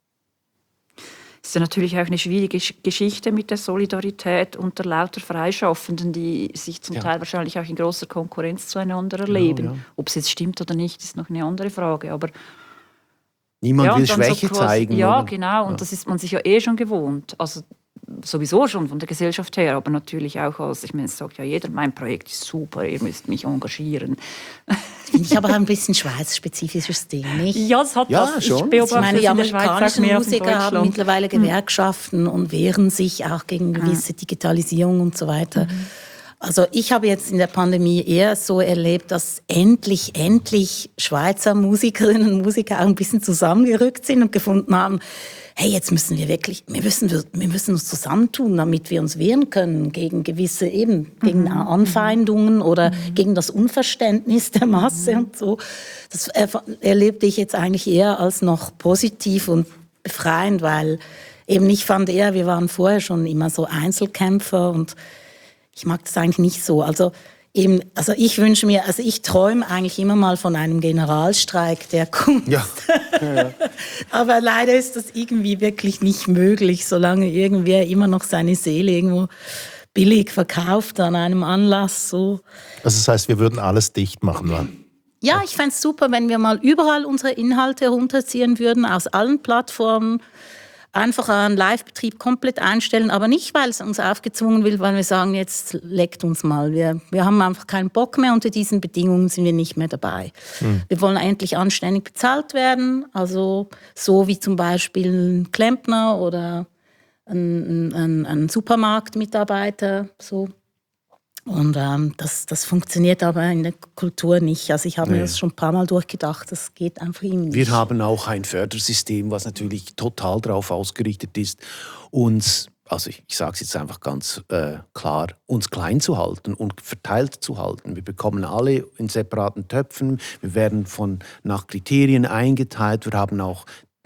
Es ist ja natürlich auch eine schwierige Geschichte mit der Solidarität unter lauter Freischaffenden, die sich zum ja. Teil wahrscheinlich auch in großer Konkurrenz zueinander erleben. Ja, ja. Ob es jetzt stimmt oder nicht, ist noch eine andere Frage. Aber niemand ja, will Schwäche so quasi, zeigen. Ja, oder? genau. Und ja. das ist man sich ja eh schon gewohnt. Also sowieso schon von der Gesellschaft her, aber natürlich auch als, ich meine, es sagt ja jeder, mein Projekt ist super, ihr müsst mich engagieren. Finde ich aber ein bisschen schweizspezifisches Ding, nicht? Ja, es hat ja, was. Schon. Ich beobachte ich meine, die amerikanischen mehr Musiker haben mittlerweile Gewerkschaften mhm. und wehren sich auch gegen gewisse Digitalisierung und so weiter. Mhm. Also ich habe jetzt in der Pandemie eher so erlebt, dass endlich, endlich Schweizer Musikerinnen und Musiker auch ein bisschen zusammengerückt sind und gefunden haben, hey, jetzt müssen wir wirklich, wir müssen, wir müssen uns zusammentun, damit wir uns wehren können gegen gewisse eben, gegen mhm. Anfeindungen oder mhm. gegen das Unverständnis der Masse mhm. und so. Das erlebte ich jetzt eigentlich eher als noch positiv und befreiend, weil eben ich fand eher, wir waren vorher schon immer so Einzelkämpfer und ich mag das eigentlich nicht so. Also eben, also ich wünsche mir, also ich träume eigentlich immer mal von einem Generalstreik der Kunst. Ja. Ja, ja. Aber leider ist das irgendwie wirklich nicht möglich, solange irgendwer immer noch seine Seele irgendwo billig verkauft an einem Anlass. So. Also das heißt, wir würden alles dicht machen, oder? Ja, ich fände es super, wenn wir mal überall unsere Inhalte runterziehen würden, aus allen Plattformen. Einfach einen Live-Betrieb komplett einstellen, aber nicht, weil es uns aufgezwungen will, weil wir sagen, jetzt leckt uns mal. Wir, wir haben einfach keinen Bock mehr, unter diesen Bedingungen sind wir nicht mehr dabei. Hm. Wir wollen endlich anständig bezahlt werden, also so wie zum Beispiel ein Klempner oder ein, ein, ein Supermarktmitarbeiter. So. Und ähm, das, das funktioniert aber in der Kultur nicht. Also ich habe Nee. mir das schon ein paar Mal durchgedacht, das geht einfach irgendwie nicht. Wir haben auch ein Fördersystem, was natürlich total darauf ausgerichtet ist, uns, also ich, ich sage es jetzt einfach ganz äh, klar, uns klein zu halten und verteilt zu halten. Wir bekommen alle in separaten Töpfen, wir werden von, nach Kriterien eingeteilt, wir haben auch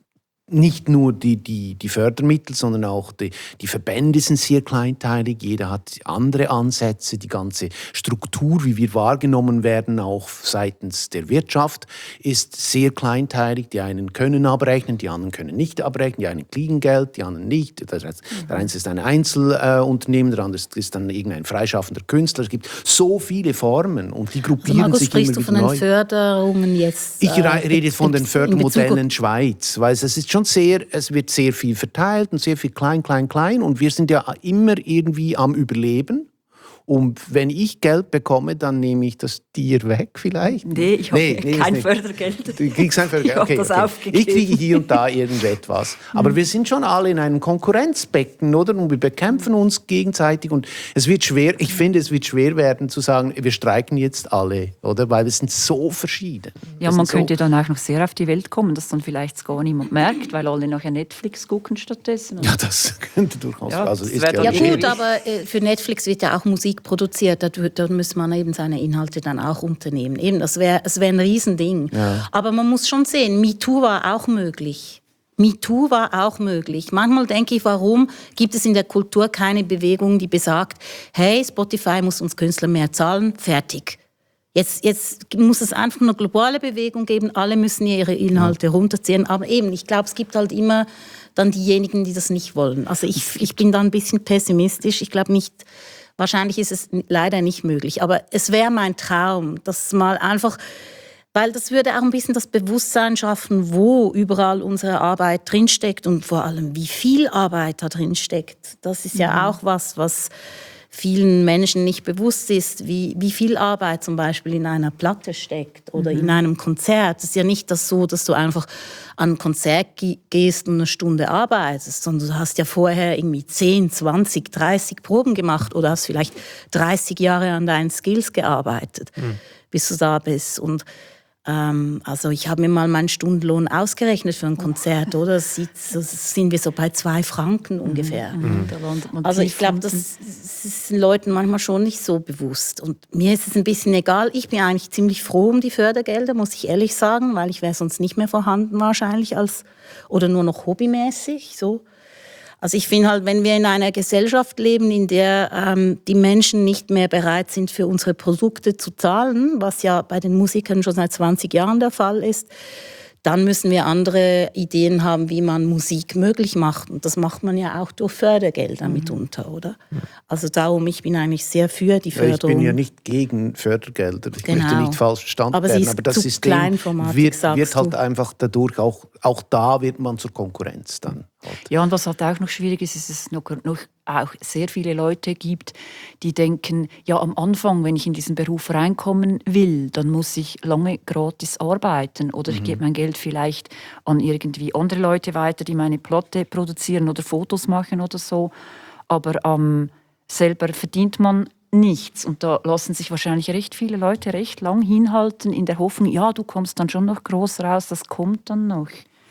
nicht nur die, die, die Fördermittel, sondern auch die, die Verbände sind sehr kleinteilig. Jeder hat andere Ansätze. Die ganze Struktur, wie wir wahrgenommen werden, auch seitens der Wirtschaft, ist sehr kleinteilig. Die einen können abrechnen, die anderen können nicht abrechnen. Die einen kriegen Geld, die anderen nicht. Das heißt, mhm. Der eine ist ein Einzelunternehmen, der andere ist dann irgendein freischaffender Künstler. Es gibt so viele Formen und die gruppieren also Markus, sich sprichst immer du wieder von neu. den Förderungen jetzt? Ich äh, rede von den Fördermodellen Schweiz, weil es ist schon sehr, es wird sehr viel verteilt und sehr viel klein, klein, klein und wir sind ja immer irgendwie am Überleben. Und wenn ich Geld bekomme, dann nehme ich das dir weg vielleicht? Nee, ich habe nee, nee, kein nicht. Fördergeld. Du kriegst kein Fördergeld? Ich habe okay, das okay. aufgegeben. Ich kriege hier und da irgendetwas. Aber wir sind schon alle in einem Konkurrenzbecken, oder? Und wir bekämpfen uns gegenseitig. Und es wird schwer, ich finde, es wird schwer werden zu sagen, wir streiken jetzt alle, oder? Weil wir sind so verschieden. Ja, wir man so könnte dann auch noch sehr auf die Welt kommen, dass dann vielleicht gar niemand merkt, weil alle nachher Netflix gucken stattdessen. Ja, das könnte durchaus. Ja, also das ist wäre ja, Ja dann gut, schwierig. aber äh, für Netflix wird ja auch Musik produziert. Da, da muss man eben seine Inhalte dann auch unternehmen. Eben, das wäre das wär ein Riesending. Ja. Aber man muss schon sehen, MeToo war auch möglich. MeToo war auch möglich. Manchmal denke ich, warum gibt es in der Kultur keine Bewegung, die besagt, hey, Spotify muss uns Künstler mehr zahlen, fertig. Jetzt, jetzt muss es einfach eine globale Bewegung geben, alle müssen ihre Inhalte ja. runterziehen. Aber eben, ich glaube, es gibt halt immer dann diejenigen, die das nicht wollen. Also ich, ich bin da ein bisschen pessimistisch. Ich glaube nicht... Wahrscheinlich ist es leider nicht möglich, aber es wäre mein Traum, dass mal einfach, weil das würde auch ein bisschen das Bewusstsein schaffen, wo überall unsere Arbeit drinsteckt und vor allem, wie viel Arbeit da drinsteckt. Das ist ja mhm. auch was, was vielen Menschen nicht bewusst ist, wie, wie viel Arbeit zum Beispiel in einer Platte steckt oder mhm. in einem Konzert. Es ist ja nicht das so, dass du einfach an ein Konzert gehst und eine Stunde arbeitest, sondern du hast ja vorher irgendwie zehn, zwanzig, dreißig Proben gemacht oder hast vielleicht dreißig Jahre an deinen Skills gearbeitet, mhm. bis du da bist. Und ähm, also ich habe mir mal meinen Stundenlohn ausgerechnet für ein Konzert, oder? Das, sieht, das sind wir so bei zwei Franken ungefähr. Mhm. Da landet man also ich glaube, das, das ist den Leuten manchmal schon nicht so bewusst. Und mir ist es ein bisschen egal. Ich bin eigentlich ziemlich froh um die Fördergelder, muss ich ehrlich sagen, weil ich wäre sonst nicht mehr vorhanden wahrscheinlich als oder nur noch hobbymäßig so. Also ich finde halt, wenn wir in einer Gesellschaft leben, in der ähm, die Menschen nicht mehr bereit sind, für unsere Produkte zu zahlen, was ja bei den Musikern schon seit zwanzig Jahren der Fall ist, dann müssen wir andere Ideen haben, wie man Musik möglich macht. Und das macht man ja auch durch Fördergelder mhm. mitunter, oder? Also darum, ich bin eigentlich sehr für die Förderung. Ja, ich bin ja nicht gegen Fördergelder. Ich genau. möchte nicht falsch verstanden aber werden. Ist aber das zu System wird, wird halt du. einfach dadurch, auch, auch da wird man zur Konkurrenz dann. Halt. Ja, und was halt auch noch schwierig ist, ist, dass es noch, noch auch sehr viele Leute gibt, die denken, ja, am Anfang, wenn ich in diesen Beruf reinkommen will, dann muss ich lange gratis arbeiten oder mhm. ich gebe mein Geld vielleicht an irgendwie andere Leute weiter, die meine Platte produzieren oder Fotos machen oder so. Aber ähm, selber verdient man nichts. Und da lassen sich wahrscheinlich recht viele Leute recht lang hinhalten in der Hoffnung, ja, du kommst dann schon noch groß raus, das kommt dann noch.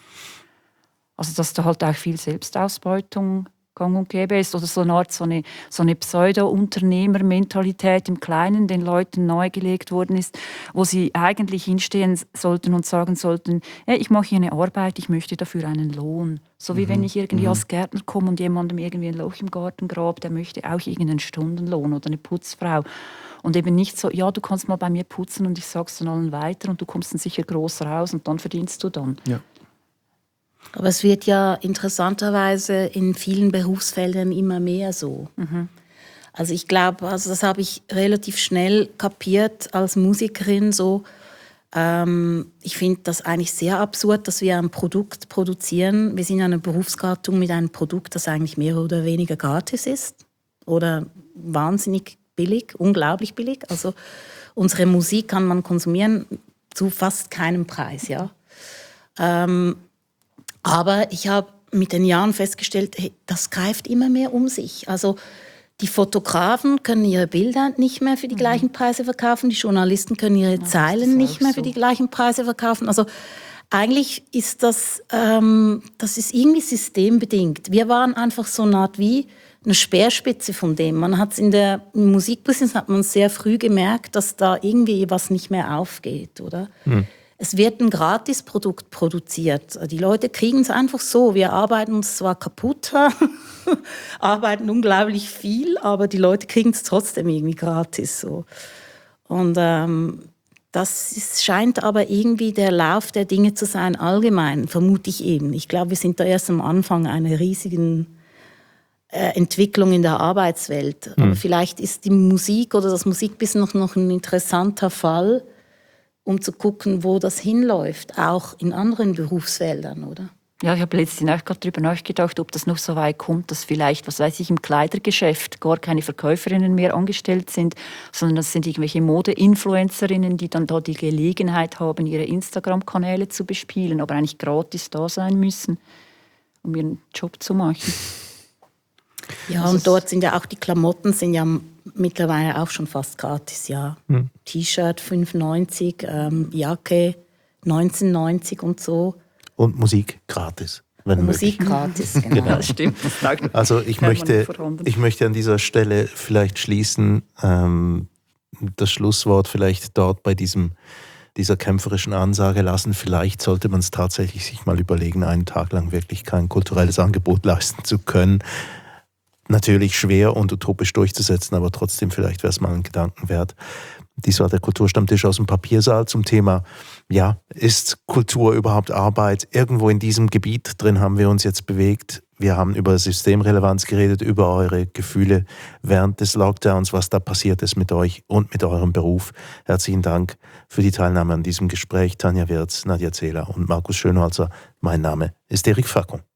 Also dass da halt auch viel Selbstausbeutung gang und gäbe ist oder so eine Art so eine, so eine Pseudo-Unternehmermentalität im Kleinen den Leuten nahegelegt worden ist, wo sie eigentlich hinstehen sollten und sagen sollten, hey, ich mache hier eine Arbeit, ich möchte dafür einen Lohn. So wie mhm. wenn ich irgendwie mhm. als Gärtner komme und jemandem irgendwie ein Loch im Garten grabe, der möchte auch irgendeinen Stundenlohn oder eine Putzfrau. Und eben nicht so, ja, du kannst mal bei mir putzen und ich sag's dann allen weiter und du kommst dann sicher groß raus und dann verdienst du dann. Ja. Aber es wird ja interessanterweise in vielen Berufsfeldern immer mehr so. Mhm. Also ich glaube, also das habe ich relativ schnell kapiert als Musikerin so. Ähm, ich finde das eigentlich sehr absurd, dass wir ein Produkt produzieren. Wir sind eine Berufsgattung mit einem Produkt, das eigentlich mehr oder weniger gratis ist oder wahnsinnig billig, unglaublich billig. Also unsere Musik kann man konsumieren zu fast keinem Preis, ja. Ähm, Aber ich habe mit den Jahren festgestellt, hey, das greift immer mehr um sich. Also Die Fotografen können ihre Bilder nicht mehr für die gleichen Preise verkaufen, die Journalisten können ihre ja, Zeilen nicht mehr so. für die gleichen Preise verkaufen. Also eigentlich ist das, ähm, das ist irgendwie systembedingt. Wir waren einfach so eine Art wie eine Speerspitze von dem. Man hat es in der im Musikbusiness hat man sehr früh gemerkt, dass da irgendwie was nicht mehr aufgeht, oder? Hm. Es wird ein Gratisprodukt produziert. Die Leute kriegen es einfach so. Wir arbeiten uns zwar kaputt, arbeiten unglaublich viel, aber die Leute kriegen es trotzdem irgendwie gratis. So. Und ähm, das ist, scheint aber irgendwie der Lauf der Dinge zu sein, allgemein, vermute ich eben. Ich glaube, wir sind da erst am Anfang einer riesigen äh, Entwicklung in der Arbeitswelt. Mhm. Aber vielleicht ist die Musik oder das Musikbusiness noch, noch ein interessanter Fall, um zu gucken, wo das hinläuft, auch in anderen Berufsfeldern, oder? Ja, ich habe letztens auch gerade darüber nachgedacht, ob das noch so weit kommt, dass vielleicht, was weiß ich, im Kleidergeschäft gar keine Verkäuferinnen mehr angestellt sind, sondern das sind irgendwelche Mode-Influencerinnen, die dann da die Gelegenheit haben, ihre Instagram-Kanäle zu bespielen, aber eigentlich gratis da sein müssen, um ihren Job zu machen. Ja, und dort sind ja auch die Klamotten sind ja mittlerweile auch schon fast gratis, ja. Hm. T-Shirt fünf neunzig, ähm, Jacke neunzehn neunzig und so. Und Musik gratis. Wenn und Musik gratis, genau. genau. Das stimmt. Das also ich möchte, ich möchte an dieser Stelle vielleicht schließen, ähm, das Schlusswort vielleicht dort bei diesem, dieser kämpferischen Ansage lassen. Vielleicht sollte man es tatsächlich sich mal überlegen, einen Tag lang wirklich kein kulturelles Angebot leisten zu können. Natürlich schwer und utopisch durchzusetzen, aber trotzdem vielleicht wäre es mal ein Gedanken wert. Dies war der Kulturstammtisch aus dem Papiersaal zum Thema, ja, ist Kultur überhaupt Arbeit? Irgendwo in diesem Gebiet drin haben wir uns jetzt bewegt. Wir haben über Systemrelevanz geredet, über eure Gefühle während des Lockdowns, was da passiert ist mit euch und mit eurem Beruf. Herzlichen Dank für die Teilnahme an diesem Gespräch. Tanja Wirz, Nadja Zehler und Markus Schönholzer. Mein Name ist Eric Facon.